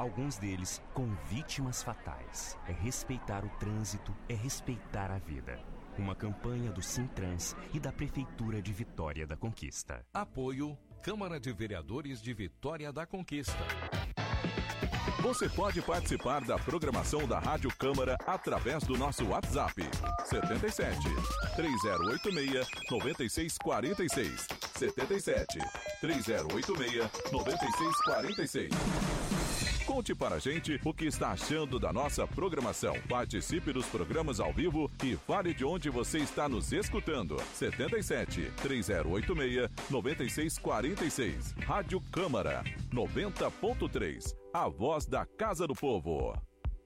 alguns deles com vítimas fatais. É respeitar o trânsito, é respeitar a vida. Uma campanha do Sintrans e da Prefeitura de Vitória da Conquista. Apoio Câmara de Vereadores de Vitória da Conquista. Você pode participar da programação da Rádio Câmara através do nosso WhatsApp 77 3086 9646 77 3086 9646. Conte para a gente o que está achando da nossa programação. Participe dos programas ao vivo e fale de onde você está nos escutando. 77 3086 9646. Rádio Câmara 90.3. A voz da Casa do Povo.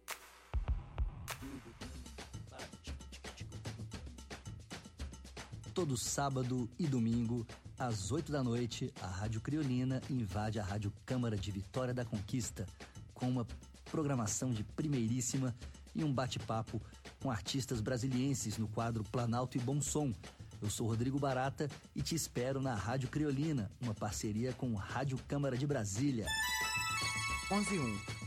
Todo sábado e domingo, às 8 da noite, a Rádio Criolina invade a Rádio Câmara de Vitória da Conquista com uma programação de primeiríssima e um bate-papo com artistas brasilienses no quadro Planalto e Bom Som. Eu sou Rodrigo Barata e te espero na Rádio Criolina, uma parceria com Rádio Câmara de Brasília. 11:01.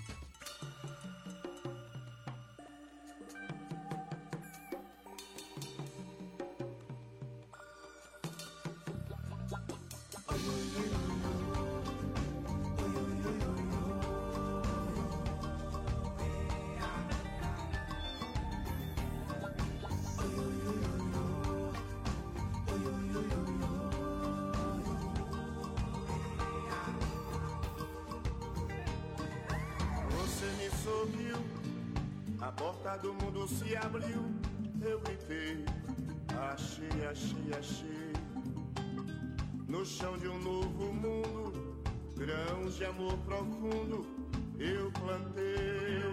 A porta do mundo se abriu, eu gritei, achei, achei, achei. No chão de um novo mundo, grãos de amor profundo, eu plantei.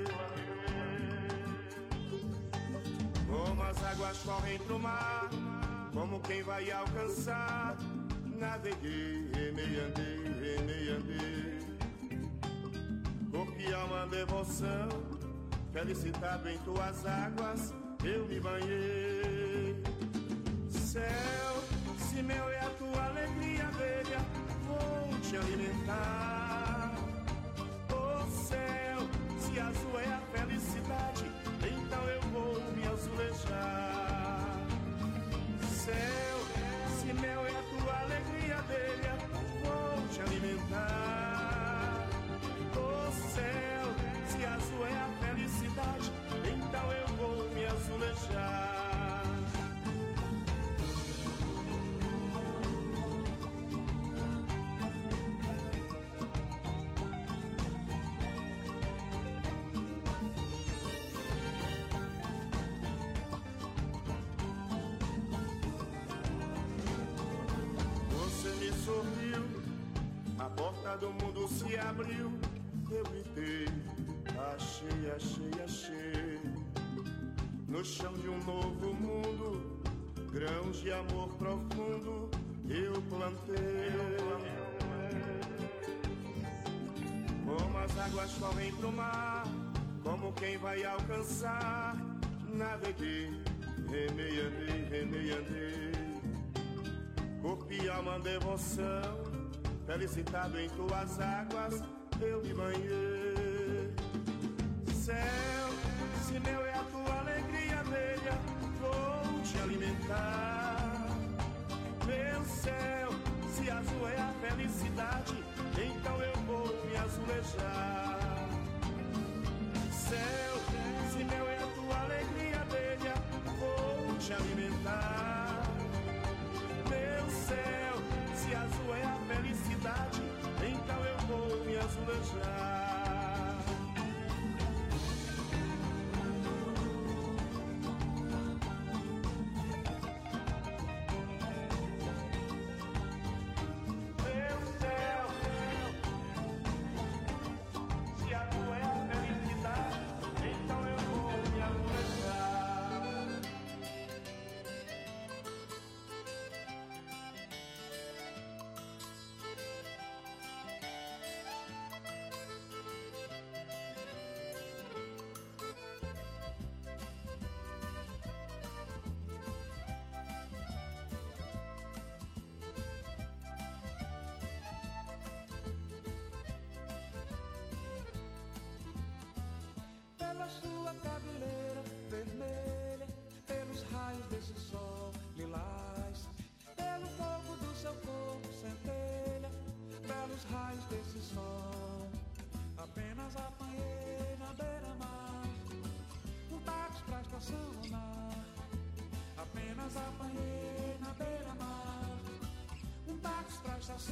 Como as águas correm pro mar, como quem vai alcançar, naveguei, remei, andei. Corpo e alma, devoção, felicitado em tuas águas, eu me banhei. Céu, se meu é a tua alegria, velha, vou te alimentar. Oh céu, se azul é a felicidade, então eu vou me azulejar. Céu, se meu é a tua alegria, velha, vou te alimentar. Oh céu, se azul é a felicidade, então eu vou me azulejar. Você me sorriu, a porta do mundo se abriu, eu gritei, achei, achei, achei. No chão de um novo mundo, grãos de amor profundo, eu plantei. Como as águas correm pro mar, como quem vai alcançar, naveguei, remei, andei. Corpo e alma, devoção, felicitado em tuas águas, eu me banhei. Céu, se meu é a tua alegria, velha, vou te alimentar. Meu céu, se azul é a felicidade, então eu vou me azulejar. Céu, se meu é a tua alegria, velha, vou te alimentar. Meu céu, se azul é a felicidade, então eu vou me azulejar. Meu céu, se azul é a felicidade, então eu vou me azulejar.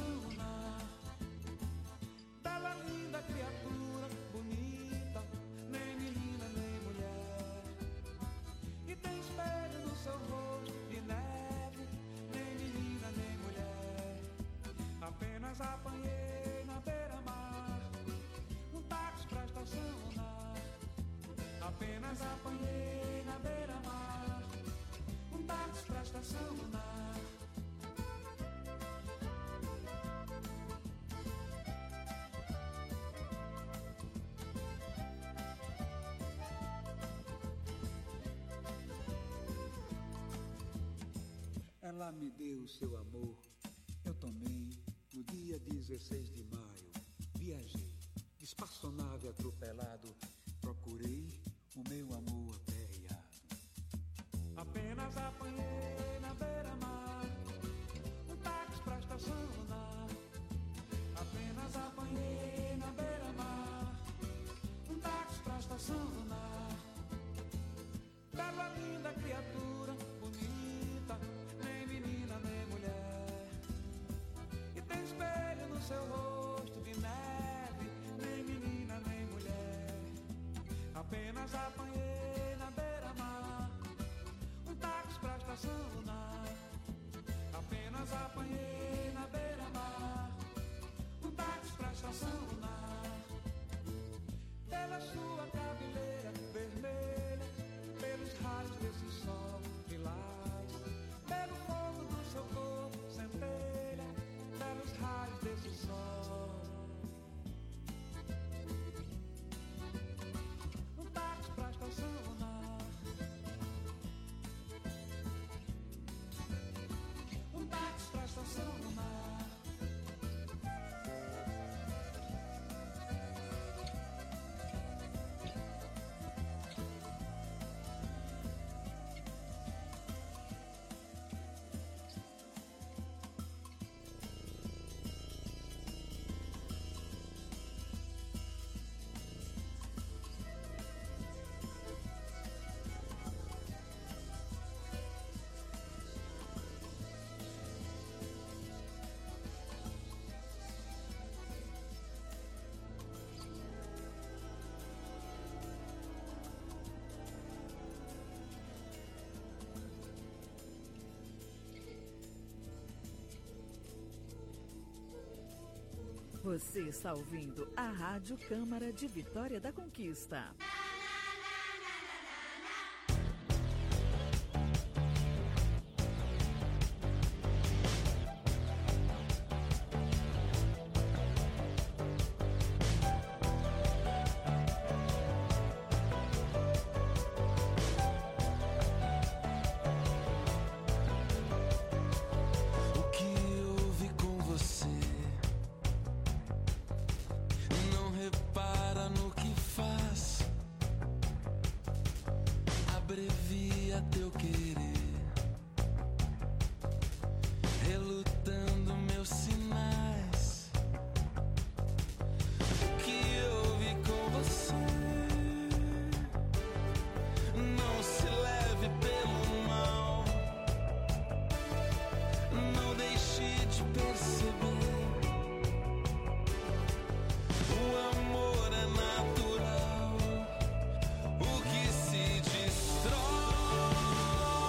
sonar. Bela, linda criatura, bonita, nem menina nem mulher. E tem espelho no seu rosto de neve, nem menina nem mulher. Apenas apanhei na beira-mar um táxi pra estacionar. Apenas apanhei na beira-mar um táxi pra estacionar. Ela me deu seu amor, eu tomei no dia 16 de maio. Viajei, espaçonave atropelado, procurei o meu amor aperreado. Apenas apanhei na beira-mar um táxi pra estacionar. Apenas apanhei na beira-mar um táxi pra estacionar. Bela, linda criatura, bonita, nem menina nem mulher. E tem espelho no seu rosto de neve, nem menina nem mulher. Apenas apanhei na beira-mar um táxi pra estacionar. Apenas apanhei na beira-mar um táxi pra estacionar. Pela sua cabeleira vermelha, pelos raios desse sol lilás, pelo fogo do seu corpo centelha, pelos raios desse sol. Um táxi pra estacionar. Um táxi pra estacionar. Você está ouvindo a Rádio Câmara de Vitória da Conquista. O que se destrói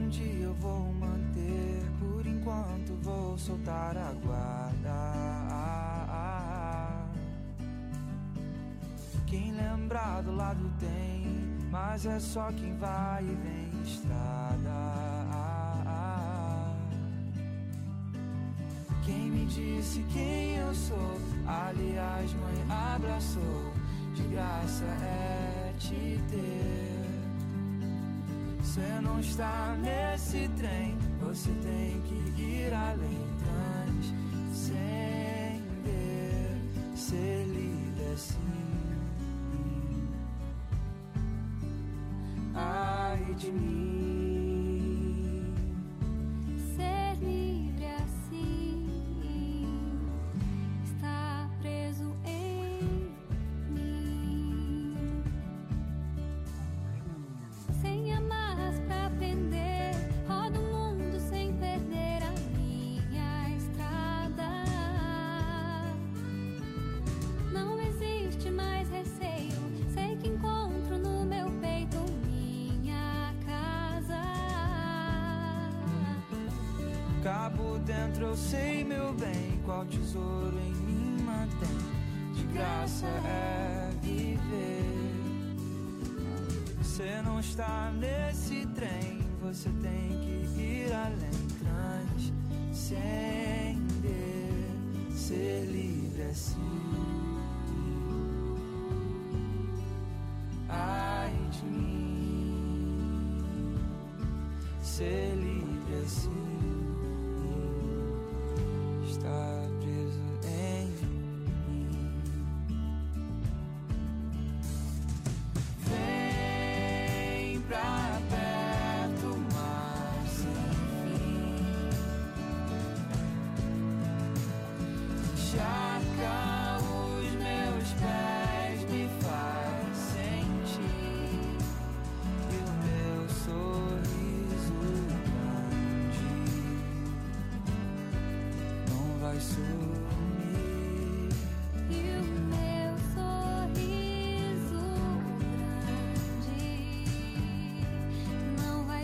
dia eu vou manter, por enquanto vou soltar a guarda. Quem lembrar do lado tem, mas é só quem vai e vem estrada. Quem me disse quem eu sou, aliás mãe abraçou, de graça é te ter. Você não está nesse trem, você tem que ir além, transcender, ser livre assim. Ai de mim, ser livre assim, está preso em mim, sem amarras pra prender, rodo o mundo sem perder a minha estrada. Não existe mais receio, sei que encontro no meu peito minha casa. cabo dentro eu sei meu bem, qual tesouro em mim mantém, de graça é viver. Você não está nesse trem, você tem que ir além, transcender, ser livre assim. Ai de mim, ser livre assim, está preso em mim. Vem pra perto, mar sem fim, encharca os meus pés, me faz sentir, e o meu sorriso grande não vai sumir. E o meu sorriso grande não vai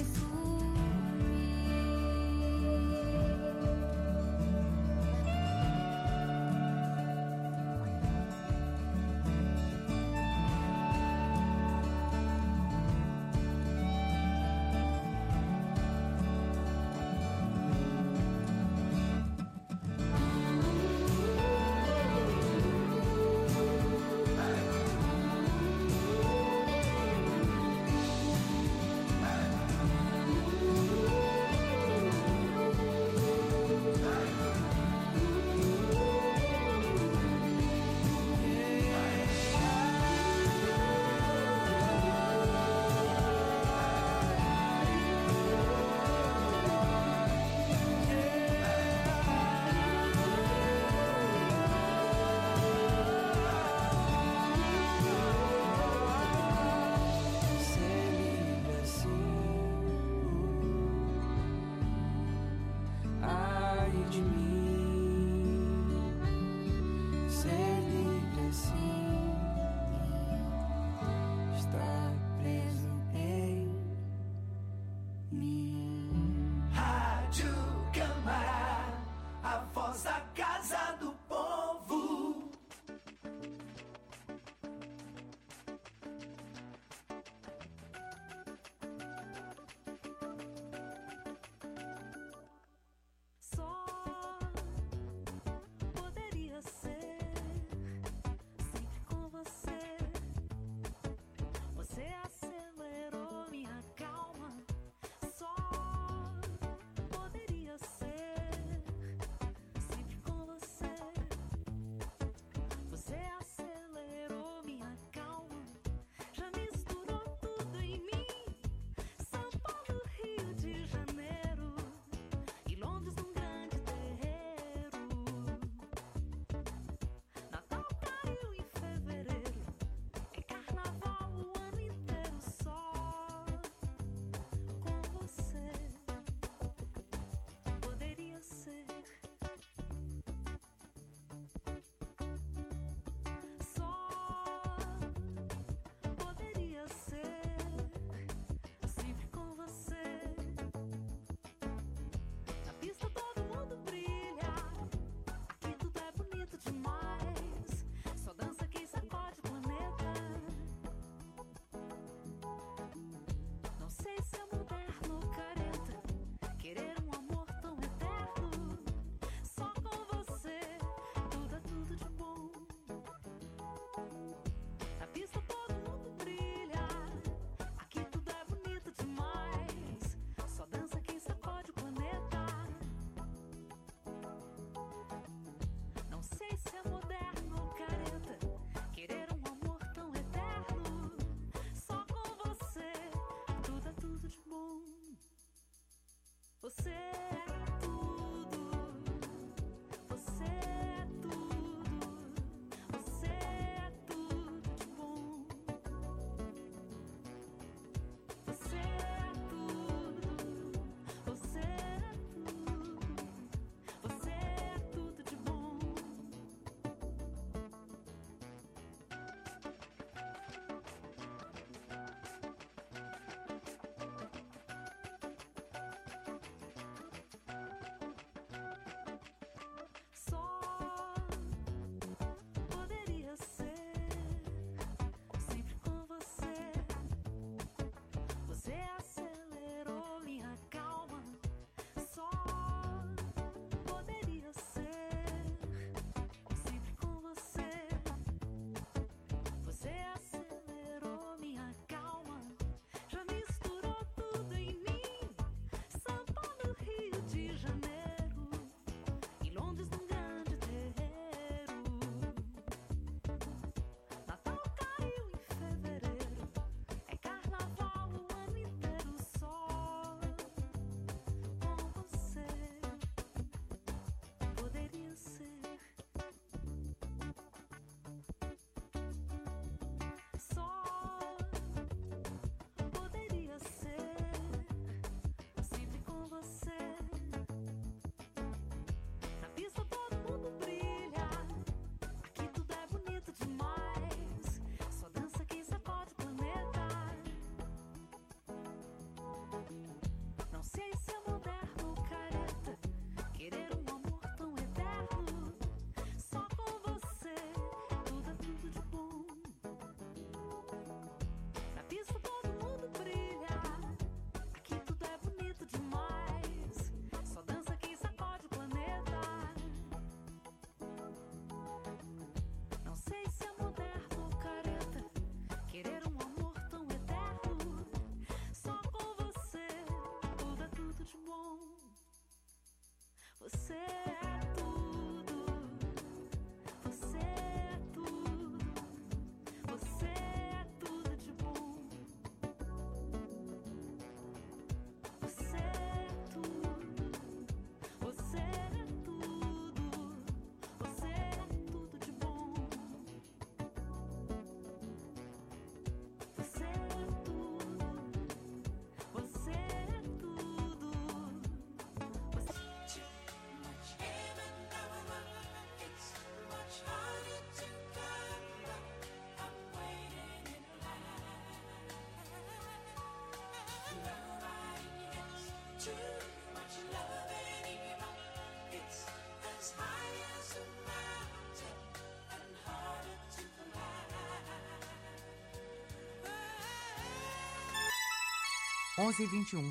sumir. 11h21.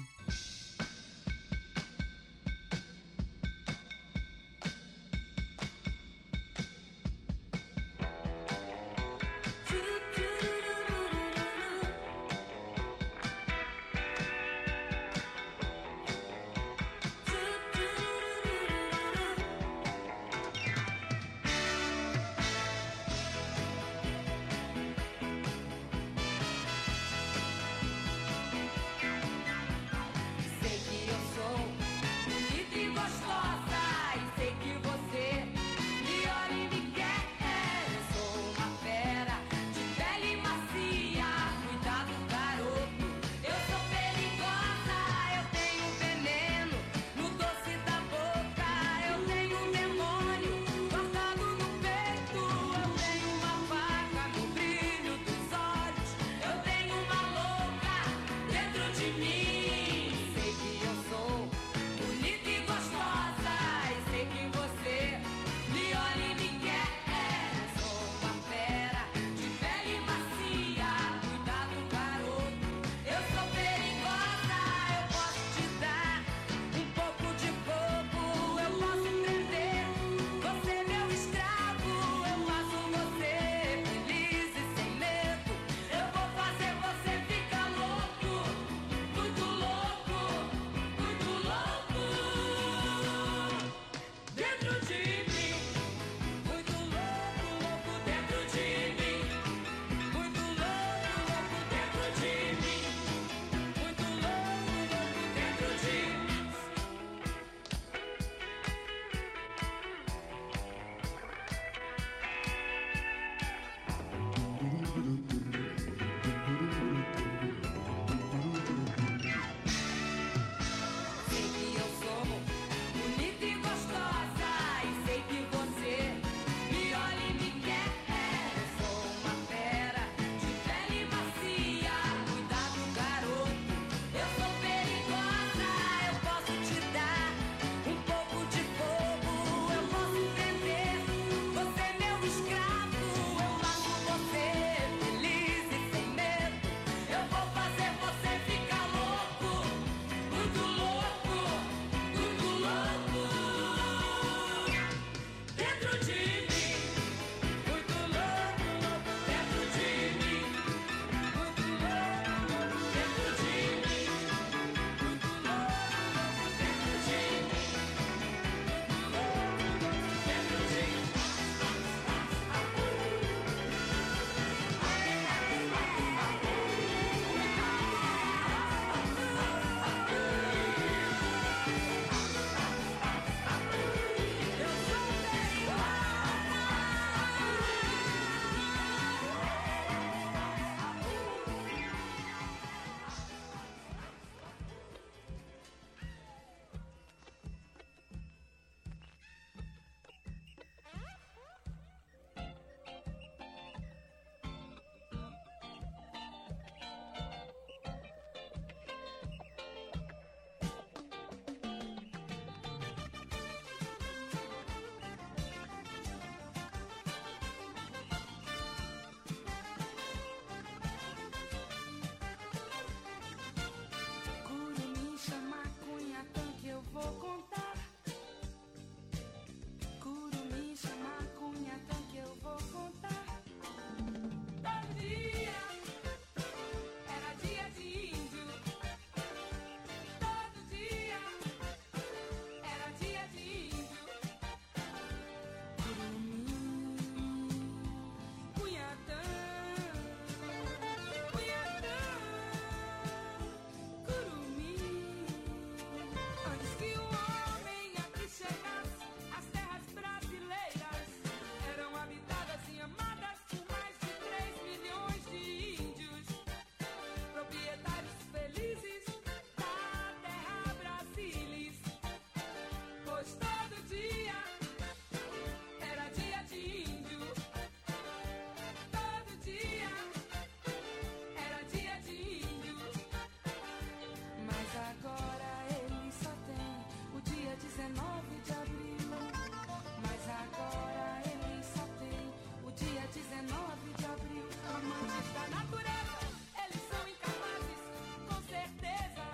Amantes da natureza, eles são incapazes, com certeza.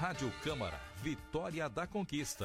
Rádio Câmara, Vitória da Conquista.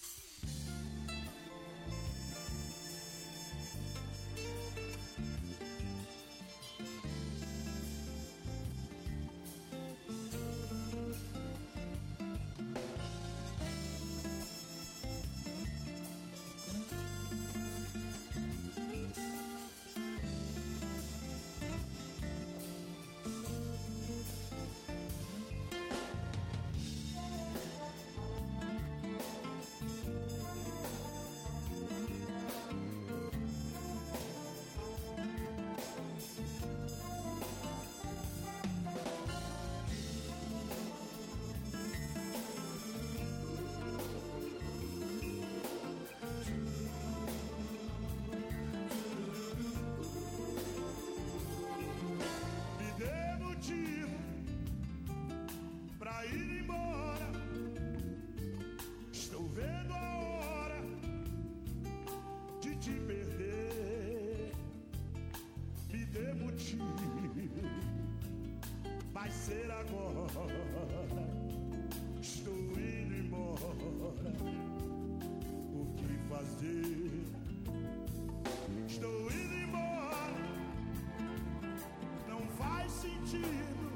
Vai ser agora, estou indo embora. O que fazer? Estou indo embora. Não faz sentido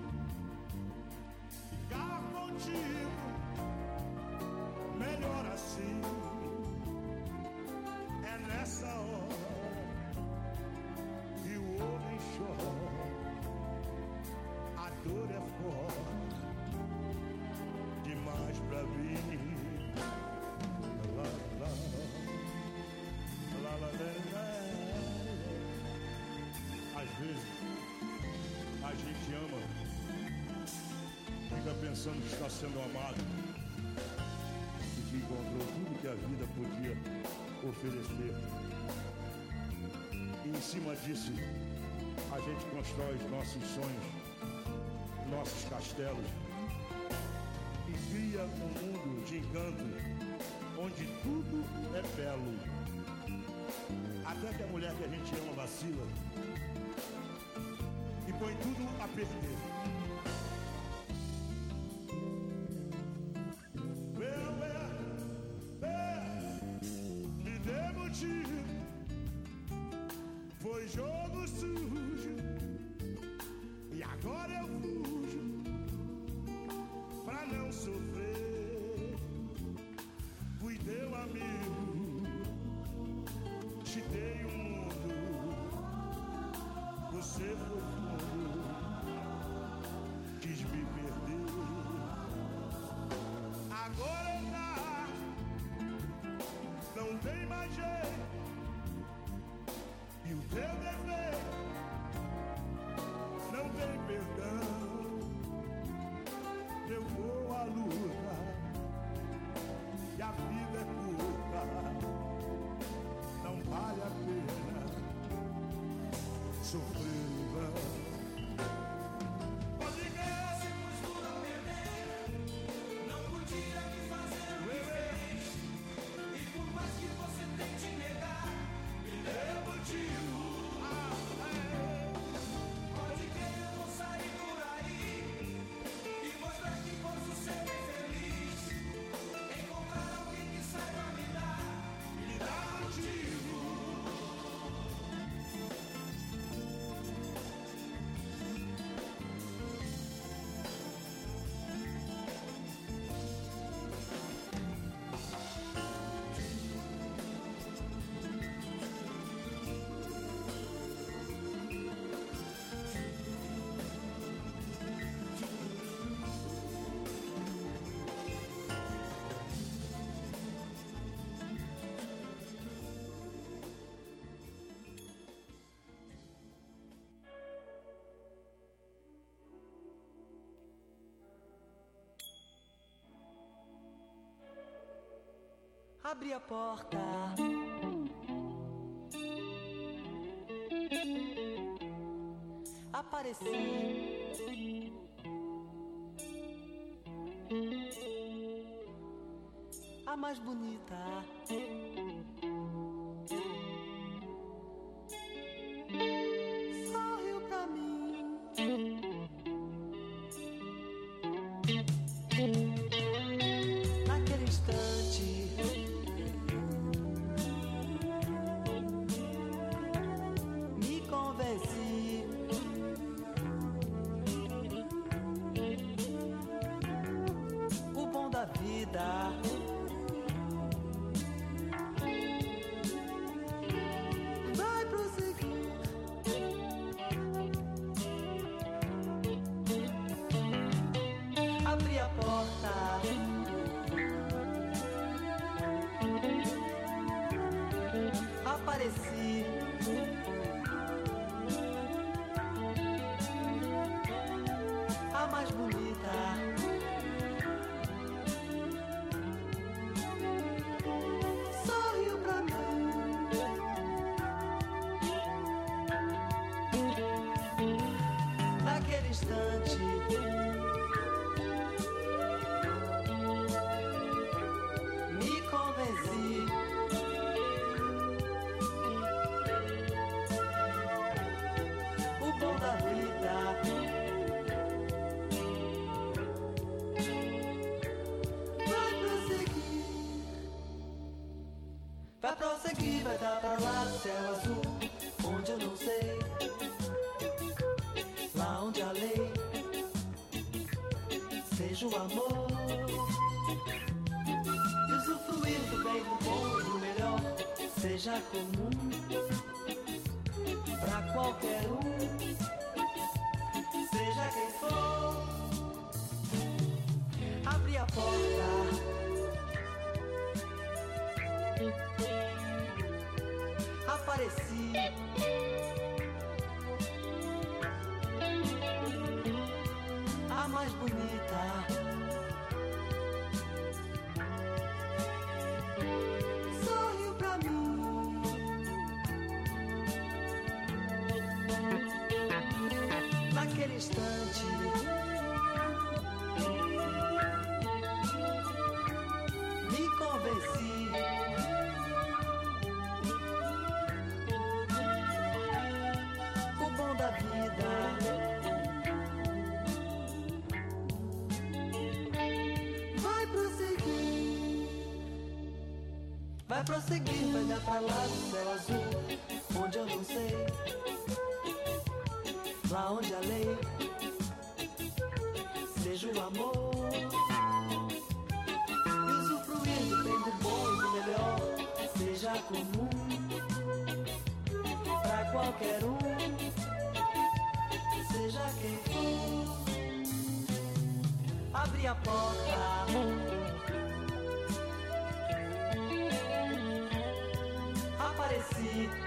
ficar contigo. Melhor assim. É nessa hora que o homem chora. A dor é forte demais pra mim. Lá, lá, lá, lá, lá. Às vezes a gente ama, fica pensando que está sendo amado e que encontrou tudo que a vida podia oferecer. E em cima disso a gente constrói os nossos sonhos, nossos castelos, e cria um mundo de encanto onde tudo é belo, até que a mulher que a gente ama vacila e põe tudo a perder. Me dê motivo, foi jogo sujo e agora eu fujo pra não sofrer. Fui teu amigo, te dei um mundo, você foi fundo, quis me perder. Agora não tem mais jeito, e o teu defeito não tem perdão. Eu vou à luta e a vida é curta, não vale a pena sofrer em vão. Abre a porta. Apareci. A mais bonita. Sorriu pra mim. naquele instante. Me convenci. O bom da vida vai prosseguir. Vai prosseguir, vai dar pra lá do céu azul, onde eu não sei, lá onde a lei seja o amor, e usufruir do bem, do bom e do melhor seja comum pra qualquer um, seja quem for. Abre a porta, apareci. A mais bonita, sorriu pra mim. Naquele instante, me convenci. O bom da vida vai prosseguir. Vai prosseguir, vai dar pra lá do céu azul, onde eu não sei, lá onde a lei seja o amor, e usufruir do bem, do bom e do melhor seja comum pra qualquer um, seja quem for. Abre a porta, apareci.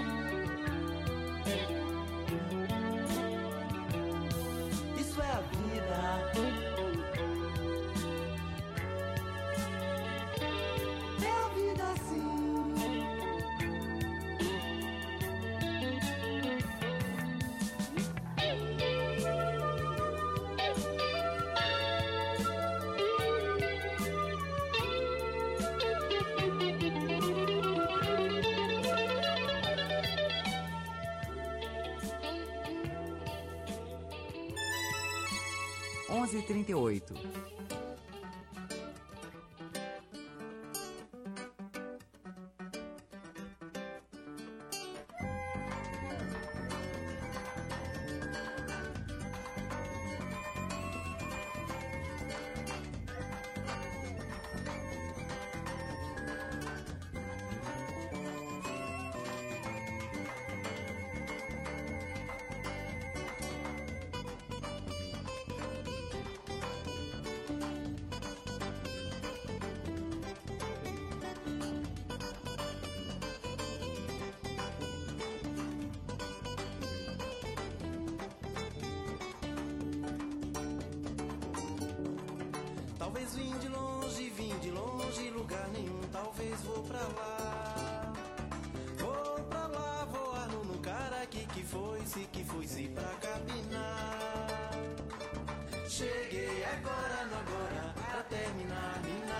Isso é a vida, é a vida assim. Onze e 38. Talvez vim de longe, lugar nenhum, talvez vou pra lá. Vou pra lá, voar no cara que foi-se pra capinar. Cheguei agora, no agora, pra terminar,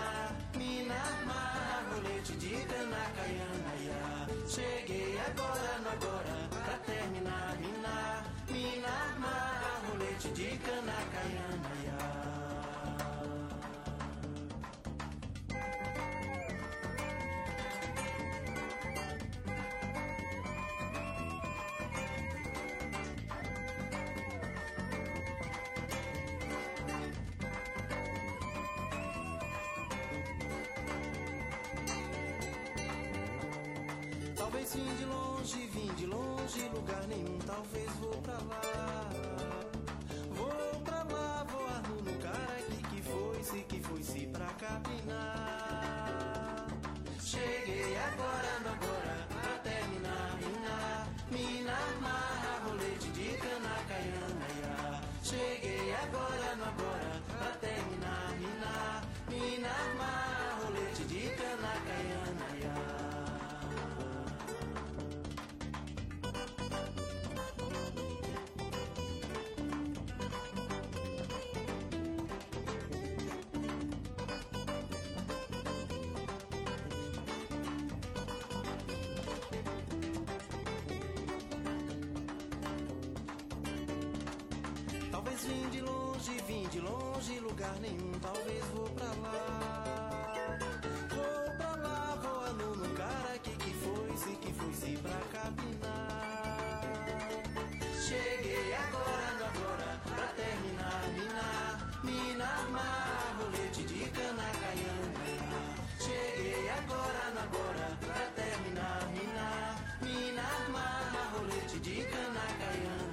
minar, rolete de cana, caiana, ia. Cheguei agora, no agora, pra terminar, minar, rolete de cana, caiana, ia. Talvez vim de longe, lugar nenhum, talvez vou pra lá. Vou pra lá, voar no cara que foi-se pra capinar. Cheguei agora, no agora, pra terminar, minar, rolete de cana, caiana, ia. Cheguei agora, no agora, pra terminar, minar, rolete de cana, caiana, ia. Mas vim de longe, lugar nenhum, talvez vou pra lá. Vou pra lá, voando no cara que foi-se pra capinar. Cheguei agora, pra terminar, minar, mar, rolete de cana caiana. Cheguei agora, pra terminar, minar, mar, rolete de cana caiana.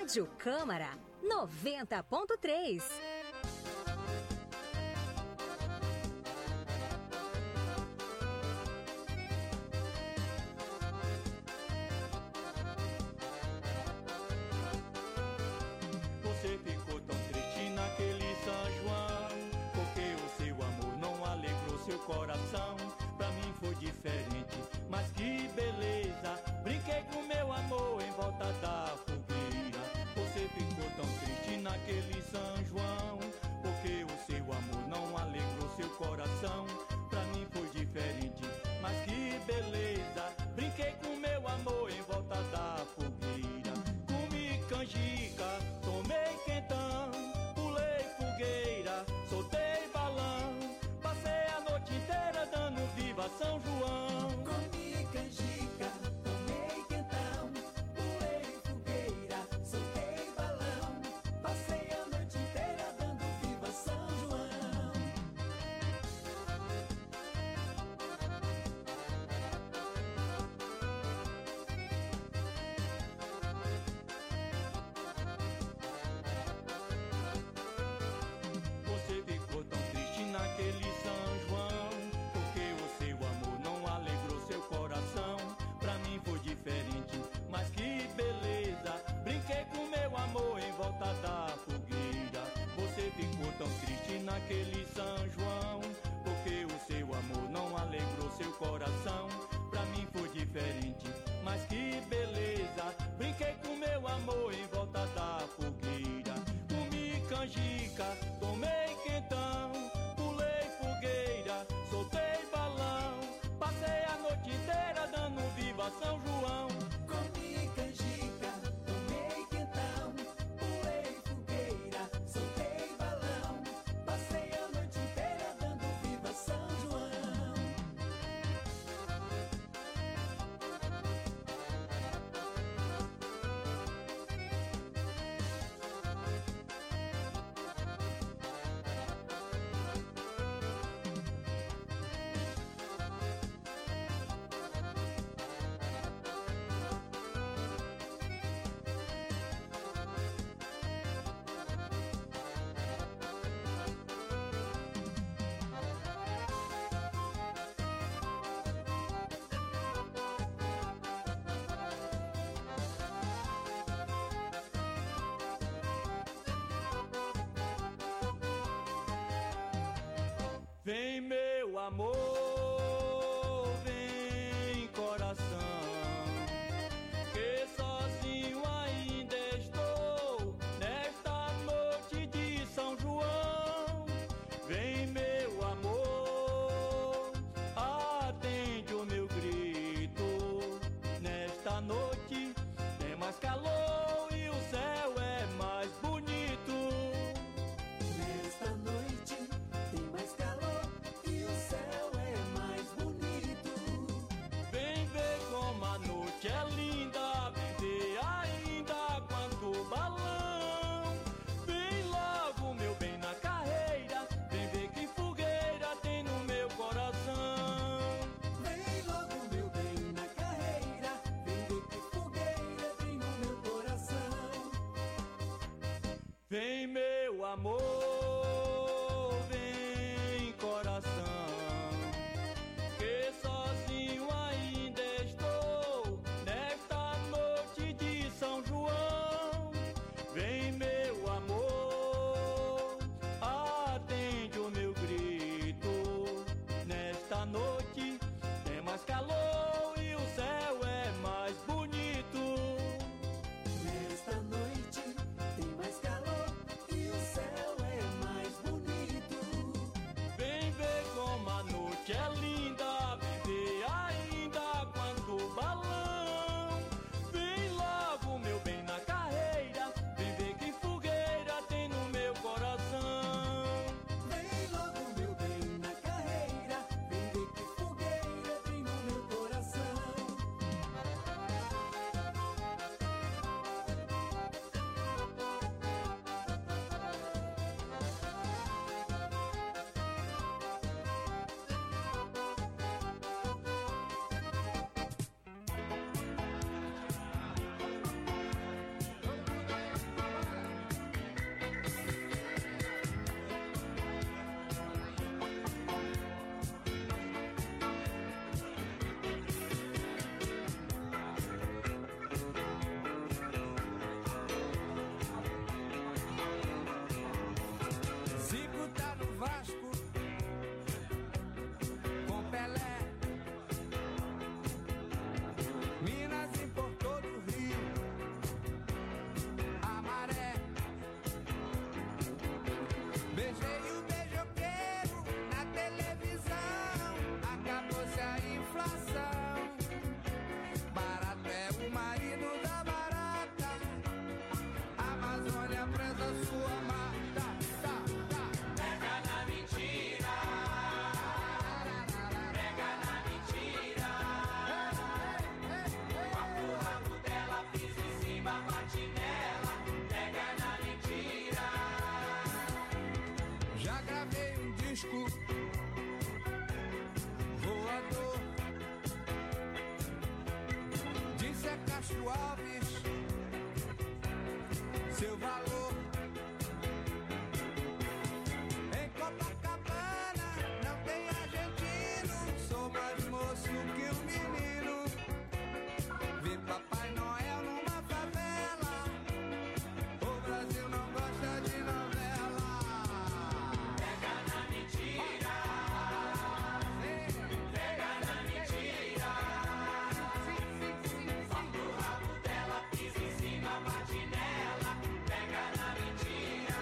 Rádio Câmara 90.3. Você ficou tão triste naquele São João, porque o seu amor não alegrou seu coração. Pra mim foi diferente, mas que beleza. Brinquei com meu amor em volta da fogueira. Você ficou tão triste naquele São João, porque o seu amor não alegrou seu coração. Pra mim foi diferente, mas que beleza. Brinquei com meu amor em volta da fogueira. Comi canjica, tomei quentão, pulei fogueira, soltei balão. Passei a noite inteira dando viva São João. Comi canjica, tomei quentão, pulei fogueira, soltei balão. Passei a noite inteira dando viva São João. Você ficou tão triste naquele São João, porque o seu amor não alegrou seu coração. Pra mim foi diferente, mas que beleza. Brinquei com meu amor em volta da fogueira. Você ficou tão triste naquele São João, porque o seu amor não alegrou seu coração. Pra mim foi diferente, mas que beleza. Brinquei com meu amor em volta da fogueira. Comi canjica, tomei quentão, pulei fogueira, soltei balão. Passei a noite inteira dando viva São João. Comi canjica, tomei quentão, pulei fogueira, soltei balão. Passei a noite inteira dando viva São João. Vem meu amor, vem coração, que sozinho ainda estou nesta noite de São João. Vem meu amor, atende o meu grito. Nesta noite tem mais calor e o céu é mais bonito. Nesta noite tem mais calor e o céu é mais bonito. Vem ver como a noite é linda, viver ainda quanto balão. Vem logo, meu bem, na carreira, vem ver que fogueira tem no meu coração. Vem logo, meu bem, na carreira, vem ver que fogueira tem no meu coração. Vem meu amor, vem coração, que sozinho ainda estou nesta noite de São João. Vem meu amor, atende o meu grito. Nesta noite tem mais calor e o céu é mais bonito. Nesta noite tem mais calor e o céu é mais Castro Alves, seu valor. Em Copacabana não tem argentino, sou mais moço que um menino. Vi Papai Noel numa favela, o Brasil não gosta de novela. Pega na mentira, pega na mentira. Solta o rabo dela, pisa em cima, bate nela. Pega na mentira.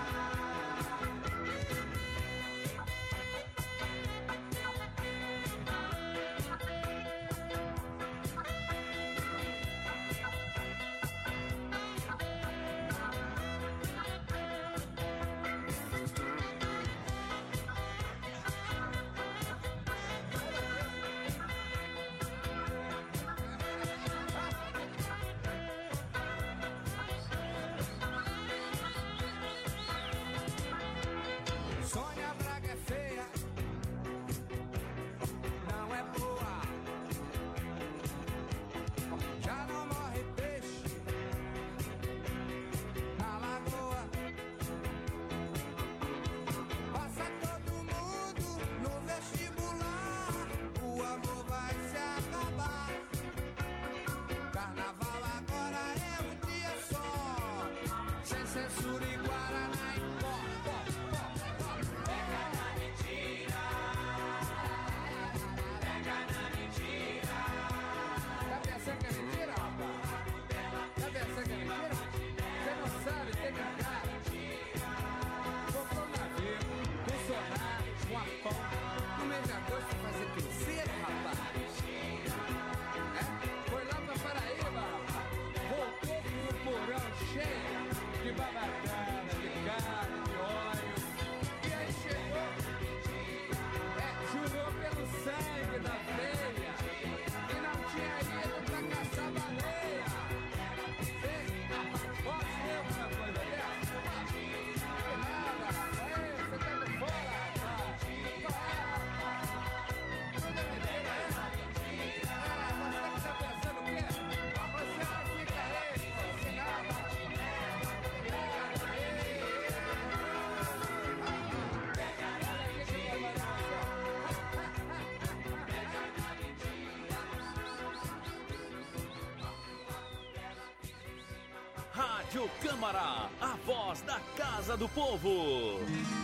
Sônia Braga é feia, não é boa. Já não morre peixe na lagoa. Passa todo mundo no vestibular, o amor vai se acabar. Carnaval agora é um dia só, sem censura e Guaraná em pó. Pega na mentira, pega na mentira. Tá pensando que é mentira, rapaz? Tá pensando que é mentira? Você não sabe, tem que entrar. Comprou um navio, um sonar, um arpão. No mês de agosto fazer cruzeiro, rapaz. É? Foi lá pra Paraíba, rapaz. Voltou com o porão cheio de babacana, de carne, de óleo. E aí chegou, jurou pelo sangue da veia e não tinha ido pra caçar baleia. Posso ler uma coisa dessa? Nada, rapaz. Você tá de fora, rapaz. Toda mentira, é? Você que tá pensando o quê? Você não fica aí, você nada. Rádio Câmara, a voz da Casa do Povo.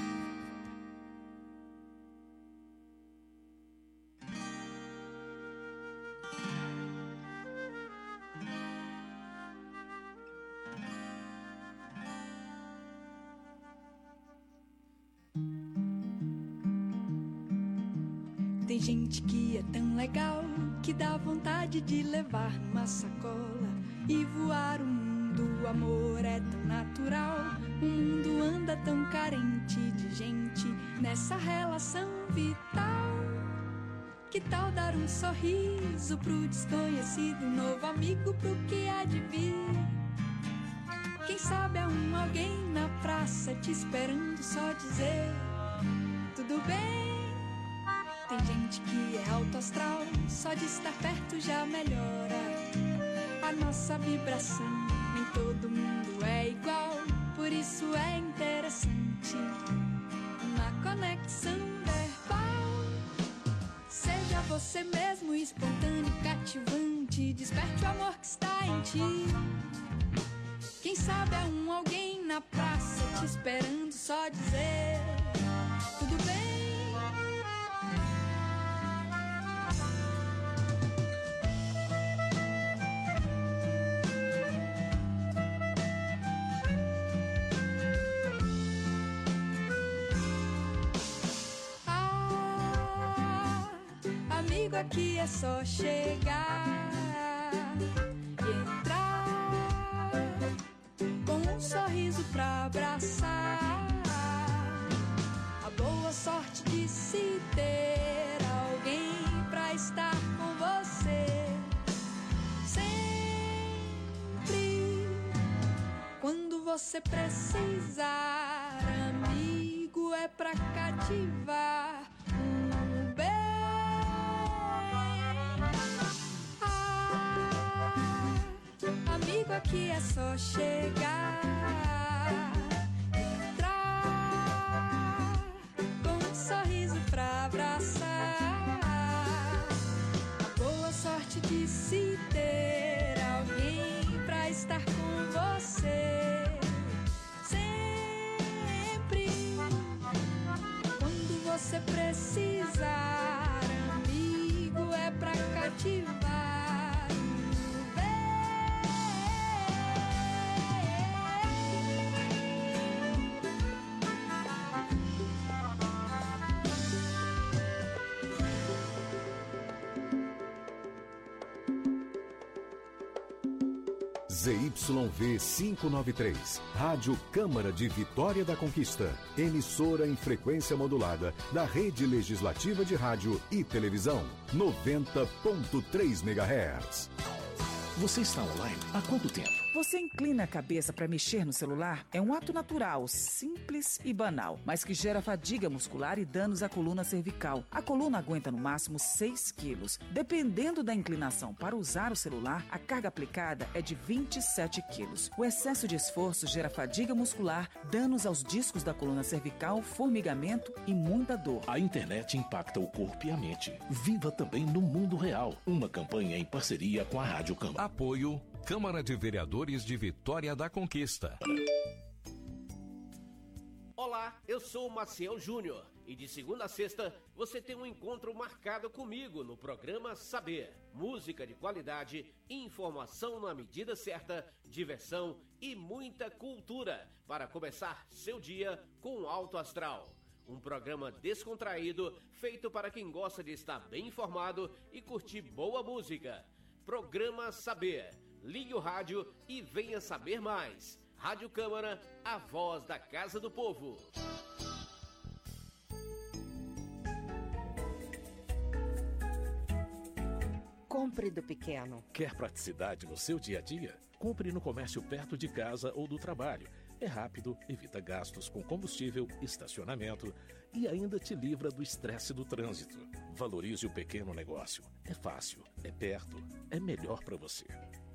Tem gente que é tão legal que dá vontade de levar numa sacola e voar o mundo. O amor é tão natural, o mundo anda tão carente de gente nessa relação vital. Que tal dar um sorriso pro desconhecido, novo amigo pro que há de vir? Quem sabe há alguém na praça te esperando, só dizer tudo bem. Tem gente que é alto astral, só de estar perto já melhora a nossa vibração. Nem todo mundo é igual, por isso é interessante uma conexão verbal. Seja você mesmo, espontâneo, cativante, desperte o amor que está em ti. Quem sabe há alguém na praça te esperando, só dizer tudo bem. Aqui é só chegar e entrar com um sorriso pra abraçar. A boa sorte de se ter alguém pra estar com você sempre. Quando você precisar, amigo, é pra cativar. que é só chegar, entrar com um sorriso pra abraçar. A boa sorte de se ter alguém pra estar com você sempre. Quando você precisar, amigo, é pra cativar. ZYV 593, Rádio Câmara de Vitória da Conquista, emissora em frequência modulada da Rede Legislativa de Rádio e Televisão, 90.3 MHz. Você está online há quanto tempo? Você inclina a cabeça para mexer no celular? É um ato natural, simples e banal, mas que gera fadiga muscular e danos à coluna cervical. A coluna aguenta no máximo 6 quilos. Dependendo da inclinação para usar o celular, a carga aplicada é de 27 quilos. O excesso de esforço gera fadiga muscular, danos aos discos da coluna cervical, formigamento e muita dor. A internet impacta o corpo e a mente. Viva também no mundo real. Uma campanha em parceria com a Rádio Câmara. Apoio Câmara de Vereadores de Vitória da Conquista. Olá, eu sou o Maciel Júnior e de segunda a sexta você tem um encontro marcado comigo no programa Saber. Música de qualidade, informação na medida certa, diversão e muita cultura para começar seu dia com alto astral. Um programa descontraído feito para quem gosta de estar bem informado e curtir boa música. Programa Saber. Ligue o rádio e venha saber mais. Rádio Câmara, a voz da Casa do Povo. Compre do pequeno. Quer praticidade no seu dia a dia? Compre no comércio perto de casa ou do trabalho. É rápido, evita gastos com combustível, estacionamento e ainda te livra do estresse do trânsito. Valorize o pequeno negócio. É fácil, é perto, é melhor para você.